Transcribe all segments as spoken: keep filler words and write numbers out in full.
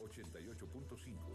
ochenta y ocho punto cinco.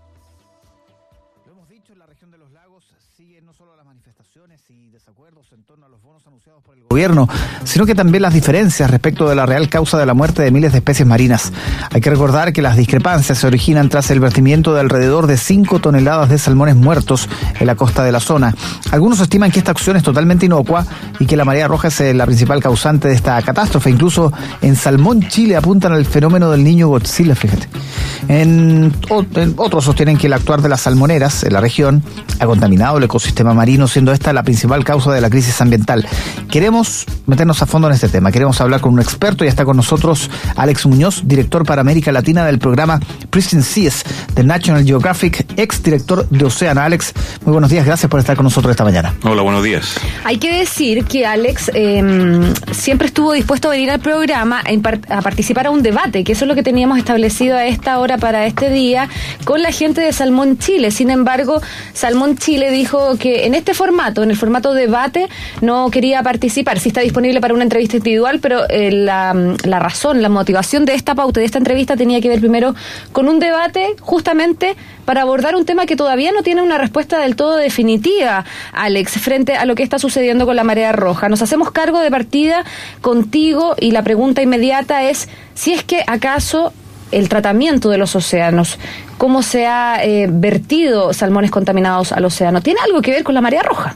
Lo hemos dicho, en la región de los lagos siguen no solo las manifestaciones y desacuerdos en torno a los bonos anunciados por el gobierno, sino que también las diferencias respecto de la real causa de la muerte de miles de especies marinas. Hay que recordar que las discrepancias se originan tras el vertimiento de alrededor de cinco toneladas de salmones muertos en la costa de la zona. Algunos estiman que esta acción es totalmente inocua y que la marea roja es la principal causante de esta catástrofe. Incluso en Salmón Chile apuntan al fenómeno del niño Godzilla, fíjate. En, en, otros sostienen que el actuar de las salmoneras en la región ha contaminado el ecosistema marino, siendo esta la principal causa de la crisis ambiental. Queremos meternos a fondo en este tema, queremos hablar con un experto y está con nosotros Alex Muñoz, director para América Latina del programa Pristine Seas de National Geographic, ex director de Océano. Alex, muy buenos días, gracias por estar con nosotros esta mañana. Hola, buenos días. Hay que decir que Alex eh, siempre estuvo dispuesto a venir al programa a participar a un debate, que eso es lo que teníamos establecido a esta hora para este día con la gente de Salmón Chile. Sin embargo, Salmón Chile dijo que en este formato, en el formato debate, no quería participar. Sí está disponible para una entrevista individual, pero eh, la, la razón, la motivación de esta pauta, de esta entrevista, tenía que ver primero con un debate justamente para abordar un tema que todavía no tiene una respuesta del todo definitiva, Alex, frente a lo que está sucediendo con la marea roja. Nos hacemos cargo de partida contigo y la pregunta inmediata es si es que acaso el tratamiento de los océanos, cómo se ha eh, vertido salmones contaminados al océano, ¿tiene algo que ver con la marea roja?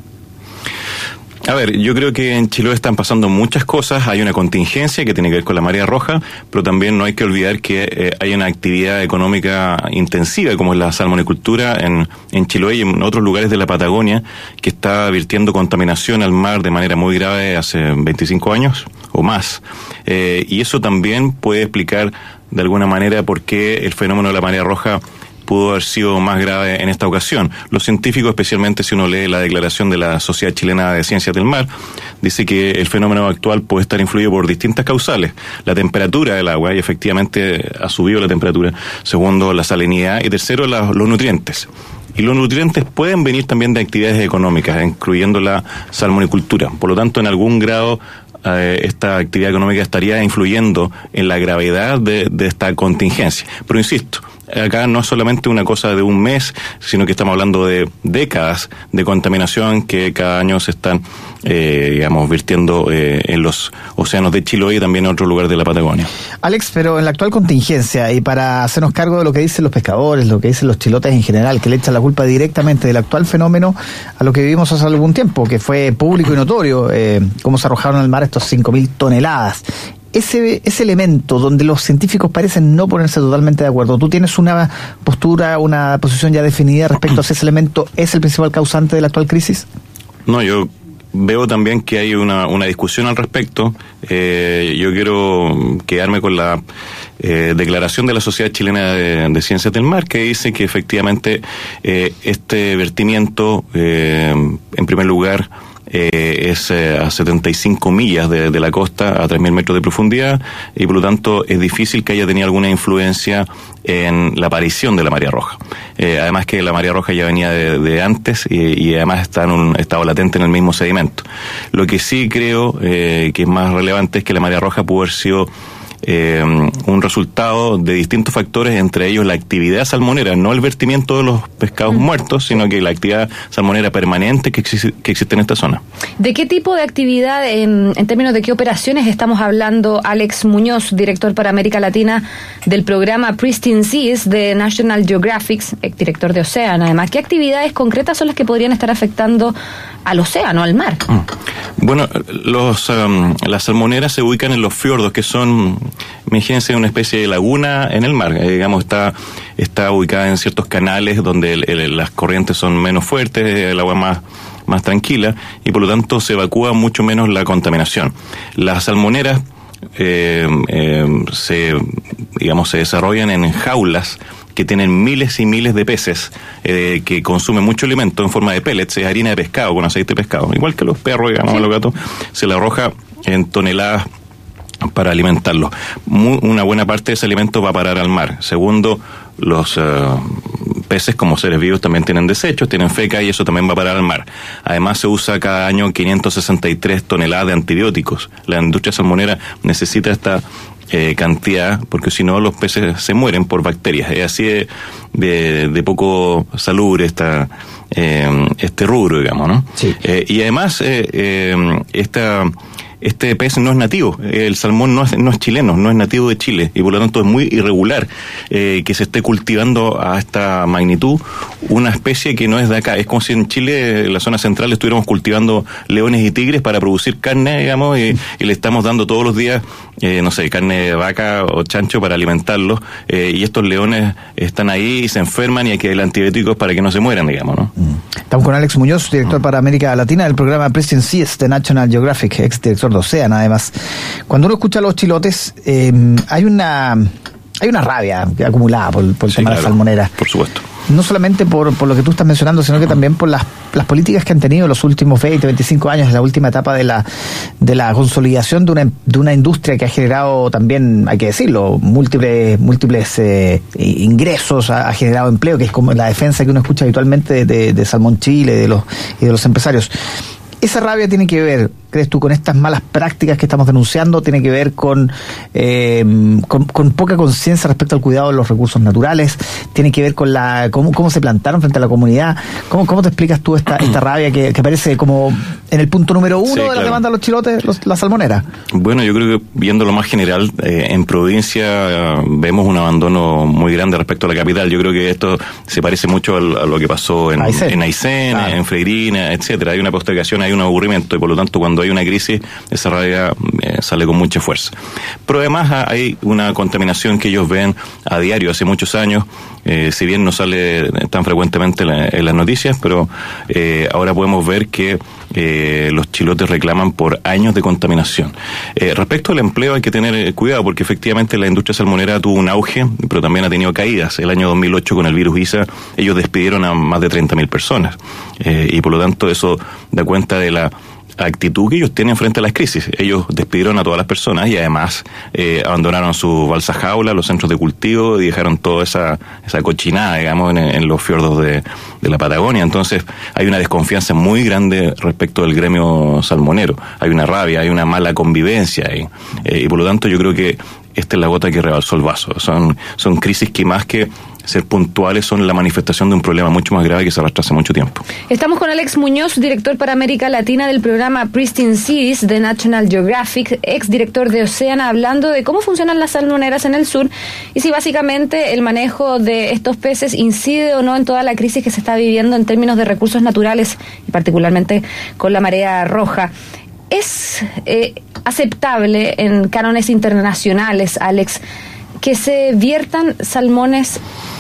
A ver, yo creo que en Chiloé están pasando muchas cosas. Hay una contingencia que tiene que ver con la marea roja, pero también no hay que olvidar que eh, hay una actividad económica intensiva, como es la salmonicultura en, en Chiloé y en otros lugares de la Patagonia, que está virtiendo contaminación al mar de manera muy grave hace veinticinco años o más. Eh, y eso también puede explicar de alguna manera por qué el fenómeno de la marea roja pudo haber sido más grave en esta ocasión. Los científicos, especialmente si uno lee la declaración de la Sociedad Chilena de Ciencias del Mar, dice que el fenómeno actual puede estar influido por distintas causales. La temperatura del agua, y efectivamente ha subido la temperatura. Segundo, la salinidad. Y tercero, la, los nutrientes. Y los nutrientes pueden venir también de actividades económicas, incluyendo la salmonicultura. Por lo tanto, en algún grado, eh, esta actividad económica estaría influyendo en la gravedad de, de esta contingencia. Pero insisto, acá no es solamente una cosa de un mes, sino que estamos hablando de décadas de contaminación que cada año se están, eh, digamos, virtiendo eh, en los océanos de Chiloé y también en otros lugares de la Patagonia. Alex, pero en la actual contingencia, y para hacernos cargo de lo que dicen los pescadores, lo que dicen los chilotes en general, que le echan la culpa directamente del actual fenómeno a lo que vivimos hace algún tiempo, que fue público y notorio, eh, cómo se arrojaron al mar estos cinco mil toneladas. Ese, ese elemento donde los científicos parecen no ponerse totalmente de acuerdo, ¿tú tienes una postura, una posición ya definida respecto a ese elemento? ¿Es el principal causante de la actual crisis? No, yo veo también que hay una, una discusión al respecto. Eh, yo quiero quedarme con la eh, declaración de la Sociedad Chilena de, de Ciencias del Mar, que dice que efectivamente eh, este vertimiento, eh, en primer lugar, Eh, es eh, a setenta y cinco millas de, de la costa, a tres mil metros de profundidad, y por lo tanto es difícil que haya tenido alguna influencia en la aparición de la marea roja. Eh, además que la marea roja ya venía de, de antes y, y además está en un estado latente en el mismo sedimento. Lo que sí creo eh, que es más relevante es que la marea roja pudo haber sido Eh, un resultado de distintos factores, entre ellos la actividad salmonera, no el vertimiento de los pescados mm. muertos, sino que la actividad salmonera permanente que existe, que existe en esta zona. ¿De qué tipo de actividad, en, en términos de qué operaciones estamos hablando, Alex Muñoz, director para América Latina del programa Pristine Seas de National Geographic, director de Océano? Además, ¿qué actividades concretas son las que podrían estar afectando al océano, al mar? Bueno, los um, las salmoneras se ubican en los fiordos, que son, imagínense, una especie de laguna en el mar. Eh, digamos, está está ubicada en ciertos canales donde el, el, las corrientes son menos fuertes, el agua más más tranquila, y por lo tanto se evacúa mucho menos la contaminación. Las salmoneras eh, eh, se, digamos, se desarrollan en jaulas que tienen miles y miles de peces eh, que consumen mucho alimento en forma de pellets, es harina de pescado con aceite de pescado, igual que los perros, digamos, sí. Los gatos, se le arroja en toneladas para alimentarlos. Muy, una buena parte de ese alimento va a parar al mar. Segundo, los uh, peces como seres vivos también tienen desechos, tienen feca, y eso también va a parar al mar. Además, se usa cada año quinientas sesenta y tres toneladas de antibióticos. La industria salmonera necesita esta eh, cantidad, porque si no los peces se mueren por bacterias. Es así de, de, de poco salubre esta, eh, este rubro, digamos, ¿no? Sí. Eh, y además, eh, eh, esta... Este pez no es nativo, el salmón no es, no es chileno, no es nativo de Chile, y por lo tanto es muy irregular eh, que se esté cultivando a esta magnitud una especie que no es de acá. Es como si en Chile, en la zona central, estuviéramos cultivando leones y tigres para producir carne, digamos, y, y le estamos dando todos los días, eh, no sé, carne de vaca o chancho para alimentarlos, eh, y estos leones están ahí y se enferman y hay que darle antibióticos para que no se mueran, digamos, ¿no? Estamos con Alex Muñoz, director para América Latina del programa Pristine Seas de National Geographic, ex director de Oceana, además. Cuando uno escucha a los chilotes, eh, hay una hay una rabia acumulada por, por el Sí, tema claro, de la salmonera. por supuesto. No solamente por, por lo que tú estás mencionando, sino que también por las, las políticas que han tenido los últimos veinte, veinticinco años, la última etapa de la de la consolidación de una, de una industria que ha generado también, hay que decirlo, múltiples múltiples eh, ingresos, ha, ha generado empleo, que es como la defensa que uno escucha habitualmente de, de, de Salmón Chile de los, y de los empresarios. ¿Esa rabia tiene que ver, crees tú, con estas malas prácticas que estamos denunciando? ¿Tiene que ver con, eh, con, con poca conciencia respecto al cuidado de los recursos naturales? ¿Tiene que ver con la cómo, cómo se plantaron frente a la comunidad? ¿Cómo, cómo te explicas tú esta, esta rabia que, que aparece como en el punto número uno Sí, de lo claro. que mandan los chilotes, los, la salmonera? Bueno, yo creo que viendo lo más general, eh, en provincia eh, vemos un abandono muy grande respecto a la capital. Yo creo que esto se parece mucho al, a lo que pasó en Aysén, en, Aysén, claro. en Freirina, etcétera. Hay una postergación, hay un aburrimiento, y por lo tanto cuando hay una crisis, esa rabia eh, sale con mucha fuerza. Pero además hay una contaminación que ellos ven a diario hace muchos años, eh, si bien no sale tan frecuentemente en, la, en las noticias, pero eh, ahora podemos ver que eh, los chilotes reclaman por años de contaminación. Eh, respecto al empleo hay que tener eh, cuidado, porque efectivamente la industria salmonera tuvo un auge, pero también ha tenido caídas. El año dos mil ocho, con el virus ISA, ellos despidieron a más de treinta mil personas, eh, y por lo tanto eso da cuenta de la actitud que ellos tienen frente a las crisis. Ellos despidieron a todas las personas y además eh, abandonaron sus balsas jaula, los centros de cultivo, y dejaron toda esa esa cochinada, digamos, en, en los fiordos de, de la Patagonia. Entonces hay una desconfianza muy grande respecto del gremio salmonero. Hay una rabia, hay una mala convivencia ahí. Eh, y por lo tanto yo creo que esta es la gota que rebalsó el vaso. Son, son crisis que más que ser puntuales son la manifestación de un problema mucho más grave que se arrastra hace mucho tiempo. Estamos con Alex Muñoz, director para América Latina del programa Pristine Seas de National Geographic, ex director de Oceana, hablando de cómo funcionan las salmoneras en el sur y si básicamente el manejo de estos peces incide o no en toda la crisis que se está viviendo en términos de recursos naturales y particularmente con la marea roja. ¿Es eh, aceptable en cánones internacionales, Alex, que se viertan salmones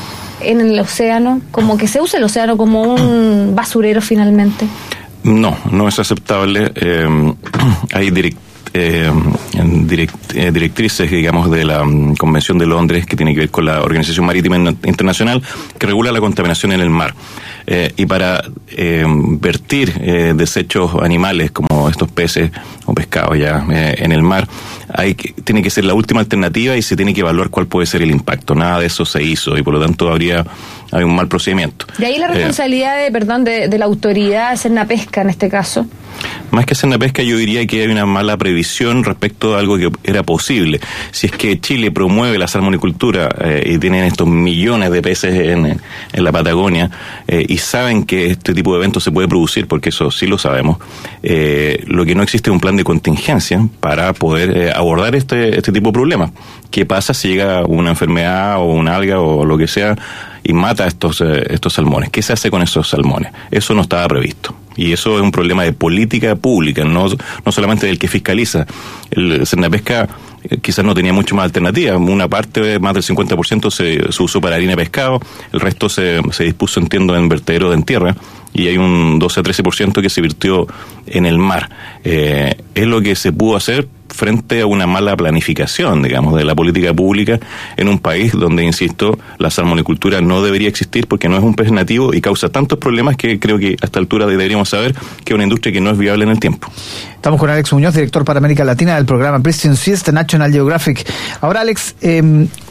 en el océano, como que se use el océano como un basurero finalmente? No, no es aceptable. Eh, hay direct, eh, direct, eh, directrices, digamos, de la um, Convención de Londres, que tiene que ver con la Organización Marítima Internacional, que regula la contaminación en el mar. Eh, y para eh, vertir eh, desechos animales como estos peces o pescados ya eh, en el mar, hay que, tiene que ser la última alternativa y se tiene que evaluar cuál puede ser el impacto. Nada de eso se hizo y por lo tanto habría hay un mal procedimiento. De ahí la responsabilidad eh, de, perdón, de, de la autoridad de Cernapesca en este caso. Más que Cernapesca, yo diría que hay una mala previsión respecto a algo que era posible. Si es que Chile promueve la salmonicultura eh, y tienen estos millones de peces en, en la Patagonia eh, y saben que este tipo de eventos se puede producir, porque eso sí lo sabemos, eh, lo que no existe es un plan de contingencia para poder eh, abordar este, este tipo de problemas. ¿Qué pasa si llega una enfermedad o una alga o lo que sea y mata a estos, eh, estos salmones? ¿Qué se hace con esos salmones? Eso no estaba previsto. Y eso es un problema de política pública, no, no solamente del que fiscaliza. El Cernapesca eh, quizás no tenía mucho más alternativa. Una parte, más del cincuenta por ciento, se, se usó para harina de pescado, el resto se, se dispuso, entiendo, en vertedero de en tierra, y hay un doce a trece por ciento que se virtió en el mar. Eh, es lo que se pudo hacer frente a una mala planificación, digamos, de la política pública en un país donde, insisto, la salmonicultura no debería existir porque no es un pez nativo y causa tantos problemas que creo que a esta altura deberíamos saber que es una industria que no es viable en el tiempo. Estamos con Alex Muñoz, director para América Latina del programa Pristine Seas de National Geographic. Ahora, Alex, eh,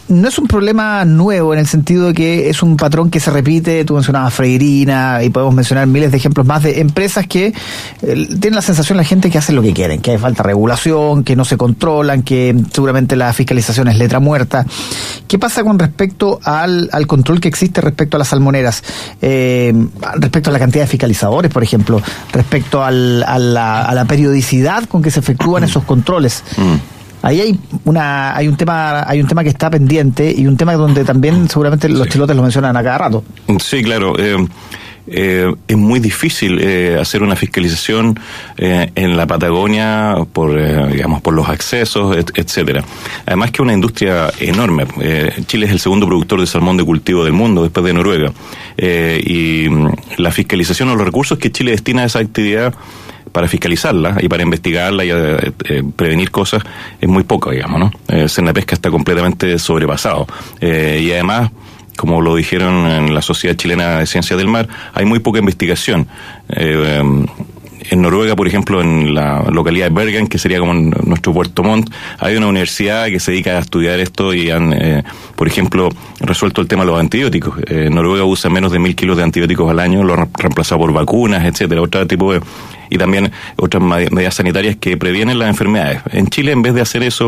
no es un problema nuevo en el sentido de que es un patrón que se repite. Tú mencionabas Freirina y podemos mencionar miles de ejemplos más de empresas que eh, tienen la sensación la gente que hacen lo que quieren, que hay falta de regulación, que no se controlan, que seguramente la fiscalización es letra muerta. ¿Qué pasa con respecto al, al control que existe respecto a las salmoneras? Eh, respecto a la cantidad de fiscalizadores, por ejemplo, respecto al, a, la, a la periodicidad con que se efectúan esos controles. Mm. Ahí hay una hay un tema hay un tema que está pendiente y un tema donde también seguramente los sí. chilotes lo mencionan a cada rato. Sí, claro. Eh, eh, es muy difícil eh, hacer una fiscalización eh, en la Patagonia por eh, digamos por los accesos, et, etcétera. Además que es una industria enorme. Eh, Chile es el segundo productor de salmón de cultivo del mundo después de Noruega. Eh, y la fiscalización o los recursos que Chile destina a esa actividad para fiscalizarla y para investigarla y eh, eh, prevenir cosas es muy poco, digamos, ¿no? Eh, Senapesca está completamente sobrepasado. Eh, y además, como lo dijeron en la Sociedad Chilena de Ciencias del Mar, hay muy poca investigación. Eh, eh, En Noruega, por ejemplo, en la localidad de Bergen, que sería como nuestro Puerto Montt, hay una universidad que se dedica a estudiar esto y han, eh, por ejemplo, resuelto el tema de los antibióticos. Eh, Noruega usa menos de mil kilos de antibióticos al año, lo han reemplazado por vacunas, etcétera, otro tipo de, y también otras medidas sanitarias que previenen las enfermedades. En Chile, en vez de hacer eso,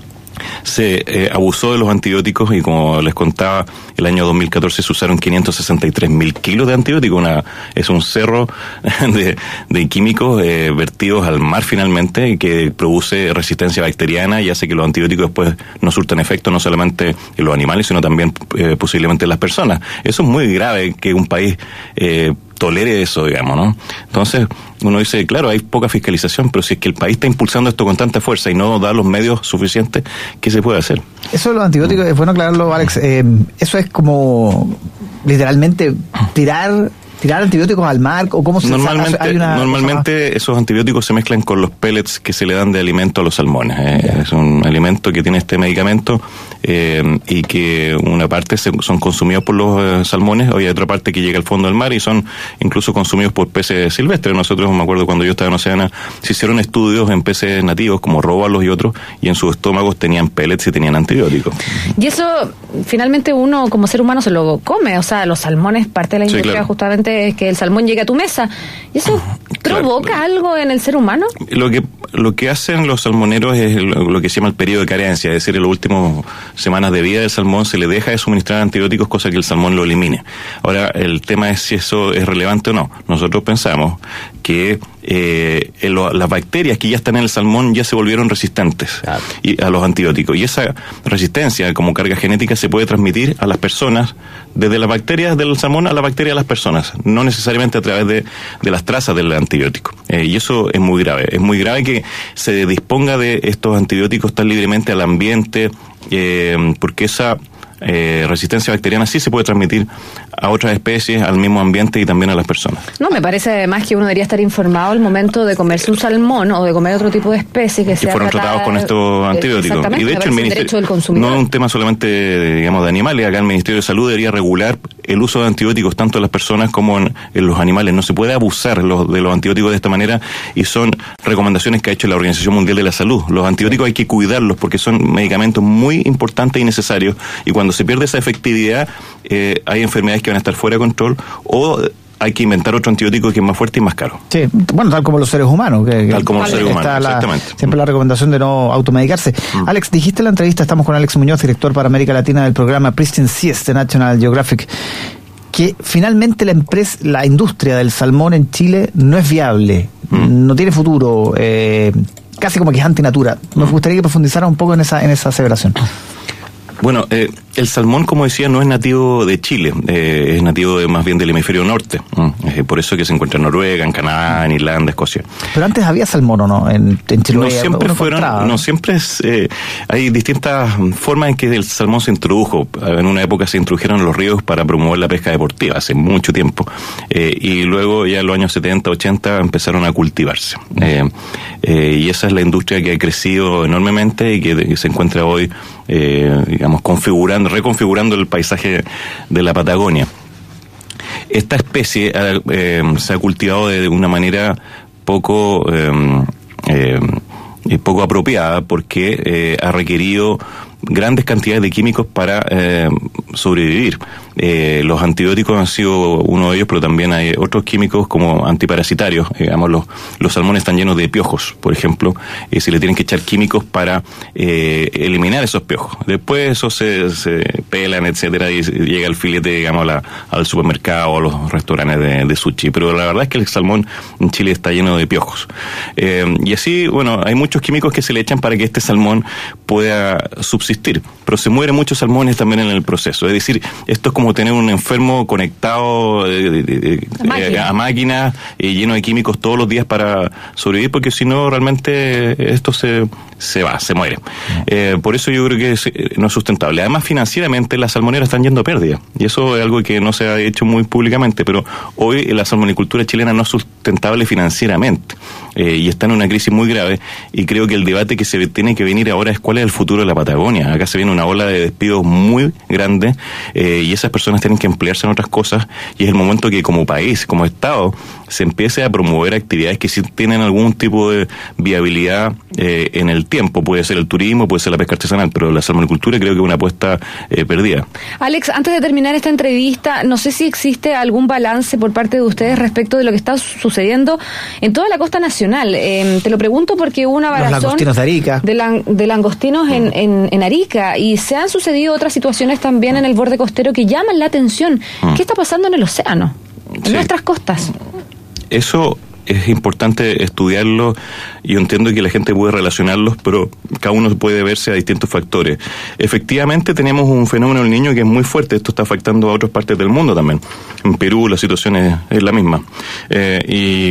se eh, abusó de los antibióticos y, como les contaba, el año dos mil catorce se usaron quinientos sesenta y tres mil kilos de antibióticos. Una, es un cerro de, de químicos eh, vertidos al mar finalmente, que produce resistencia bacteriana y hace que los antibióticos después no surtan efecto no solamente en los animales, sino también eh, posiblemente en las personas. Eso es muy grave, que un país eh, tolere eso, digamos, ¿no? Entonces, uno dice, claro, hay poca fiscalización, pero si es que el país está impulsando esto con tanta fuerza y no da los medios suficientes, ¿qué se puede hacer? Eso de los antibióticos, mm. es bueno aclararlo, Alex, eh, eso es como literalmente tirar... ¿Tirar antibióticos al mar? ¿O cómo se normalmente, hay una normalmente esos antibióticos se mezclan con los pellets que se le dan de alimento a los salmones. Eh. Yeah. Es un alimento que tiene este medicamento eh, y que una parte se, son consumidos por los eh, salmones, o hay otra parte que llega al fondo del mar y son incluso consumidos por peces silvestres. Nosotros, me acuerdo cuando yo estaba en Oceana, se hicieron estudios en peces nativos como róbalos y otros, y en sus estómagos tenían pellets y tenían antibióticos. Y eso finalmente uno como ser humano se lo come, o sea, los salmones, parte de la industria, sí, claro, justamente es que el salmón llegue a tu mesa. ¿Y eso provoca claro, algo en el ser humano? Lo que lo que hacen los salmoneros es lo, lo que se llama el periodo de carencia, es decir, en las últimas semanas de vida del salmón se le deja de suministrar antibióticos, cosa que el salmón lo elimine. Ahora, el tema es si eso es relevante o no. Nosotros pensamos que eh, lo, las bacterias que ya están en el salmón ya se volvieron resistentes claro. y, a los antibióticos. Y esa resistencia como carga genética se puede transmitir a las personas, desde las bacterias del salmón a la bacteria de las personas, no necesariamente a través de, de las trazas del antibiótico. Eh, y eso es muy grave. Es muy grave que se disponga de estos antibióticos tan libremente al ambiente, eh, porque esa eh, resistencia bacteriana sí se puede transmitir a otras especies, al mismo ambiente y también a las personas. No, me parece además que uno debería estar informado al momento de comerse un salmón o de comer otro tipo de especie que, que sea fueron tratados con estos antibióticos. Y de hecho el ministerio no es un tema solamente, digamos, de animales. Acá el Ministerio de Salud debería regular el uso de antibióticos tanto en las personas como en, en los animales. No se puede abusar los, de los antibióticos de esta manera, y son recomendaciones que ha hecho la Organización Mundial de la Salud. Los antibióticos hay que cuidarlos porque son medicamentos muy importantes y necesarios, y cuando se pierde esa efectividad eh, hay enfermedades que van a estar fuera de control, o hay que inventar otro antibiótico que es más fuerte y más caro. Sí, bueno, tal como los seres humanos. Que, tal como los seres humanos, la, exactamente. Siempre la recomendación de no automedicarse. Mm. Alex, dijiste en la entrevista, estamos con Alex Muñoz, director para América Latina del programa Pristine Seas de National Geographic, que finalmente la empresa, la industria del salmón en Chile no es viable, mm. no tiene futuro, eh, casi como que es antinatura. Nos gustaría que profundizara un poco en esa, en esa aseveración. Bueno, eh, el salmón, como decía, no es nativo de Chile, eh, es nativo de, más bien del hemisferio norte. Eh, por eso que se encuentra en Noruega, en Canadá, en Irlanda, Escocia. Pero antes había salmón, ¿o no? En, en Chile. No siempre fueron, encontraba. no siempre es, eh, hay distintas formas en que el salmón se introdujo. En una época se introdujeron los ríos para promover la pesca deportiva, hace mucho tiempo. Eh, y luego ya en los años setenta, ochenta empezaron a cultivarse. Eh, eh, y esa es la industria que ha crecido enormemente y que, que se encuentra hoy, eh, digamos, configurando, reconfigurando el paisaje de la Patagonia. Esta especie eh, se ha cultivado de una manera poco eh, eh, poco apropiada, porque eh, ha requerido grandes cantidades de químicos para eh, sobrevivir. Eh, los antibióticos han sido uno de ellos, pero también hay otros químicos como antiparasitarios. Digamos, los, los salmones están llenos de piojos, por ejemplo, y se le tienen que echar químicos para eh, eliminar esos piojos. Después esos se, se pelan, etcétera, y llega el filete, digamos, a la, al supermercado o a los restaurantes de, de sushi. Pero la verdad es que el salmón en Chile está lleno de piojos. Eh, y así, bueno, hay muchos químicos que se le echan para que este salmón pueda subsistir. Pero se mueren muchos salmones también en el proceso. Es decir, esto es como tener un enfermo conectado eh, eh, eh, a máquina eh, lleno de químicos todos los días para sobrevivir, porque si no realmente esto se, se va, se muere. Eh, por eso yo creo que es, no es sustentable. Además, financieramente las salmoneras están yendo a pérdida, y eso es algo que no se ha hecho muy públicamente, pero hoy la salmonicultura chilena no es sustentable financieramente eh, y está en una crisis muy grave, y creo que el debate que se tiene que venir ahora es cuál es el futuro de la Patagonia. Acá se viene una ola de despidos muy grande eh, y esas personas tienen que emplearse en otras cosas, y es el momento que como país, como Estado, se empiece a promover actividades que sí tienen algún tipo de viabilidad eh, en el tiempo. Puede ser el turismo, puede ser la pesca artesanal, pero la salmonicultura creo que es una apuesta eh, perdida. Alex, antes de terminar esta entrevista, no sé si existe algún balance por parte de ustedes respecto de lo que está sucediendo en toda la costa nacional. Eh, te lo pregunto porque hubo una varazón Los langostinos de Arica. De, lan, de langostinos en, en, en Arica, y se han sucedido otras situaciones también en el borde costero que llaman la atención. ¿Qué está pasando en el océano, en sí. nuestras costas? Eso es importante estudiarlo. Yo entiendo que la gente puede relacionarlos, pero cada uno puede verse a distintos factores. Efectivamente tenemos un fenómeno del Niño que es muy fuerte. Esto está afectando a otras partes del mundo también. En Perú la situación es, es la misma. Eh, y...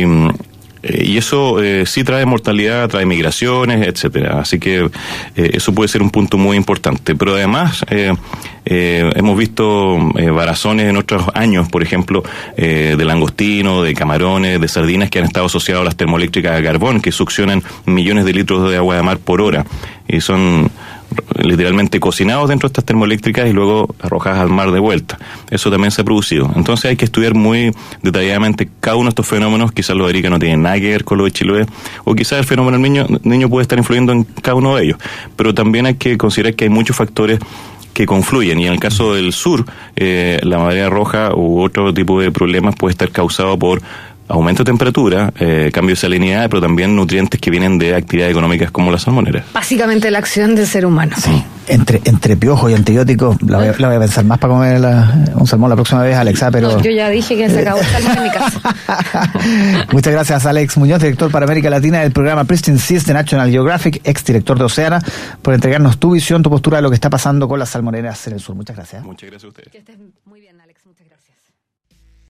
Y eso eh, sí trae mortalidad, trae migraciones, etcétera. Así que eh, eso puede ser un punto muy importante. Pero además eh, eh, hemos visto eh, varazones en otros años, por ejemplo, eh, de langostino, de camarones, de sardinas que han estado asociados a las termoeléctricas a carbón, que succionan millones de litros de agua de mar por hora. Y son literalmente cocinados dentro de estas termoeléctricas y luego arrojadas al mar de vuelta. Eso también se ha producido. Entonces hay que estudiar muy detalladamente cada uno de estos fenómenos. Quizás los de Arica no tienen nada que ver con lo de Chiloé, o quizás el fenómeno del niño, niño puede estar influyendo en cada uno de ellos. Pero también hay que considerar que hay muchos factores que confluyen, y en el caso del sur, eh, la marea roja u otro tipo de problemas puede estar causado por aumento de temperatura, eh, cambio de salinidad, pero también nutrientes que vienen de actividades económicas como las salmoneras. Básicamente la acción del ser humano. Sí. Entre, entre piojos y antibióticos, la voy, la voy a pensar más para comer la, un salmón la próxima vez, Alexa, pero... No, yo ya dije que se acabó el salmón en mi casa. Muchas gracias, Alex Muñoz, director para América Latina del programa Pristine Seas de National Geographic, exdirector de Oceana, por entregarnos tu visión, tu postura de lo que está pasando con las salmoneras en el sur. Muchas gracias. Muchas gracias a ustedes. Que estés muy bien, Alex. Muchas gracias.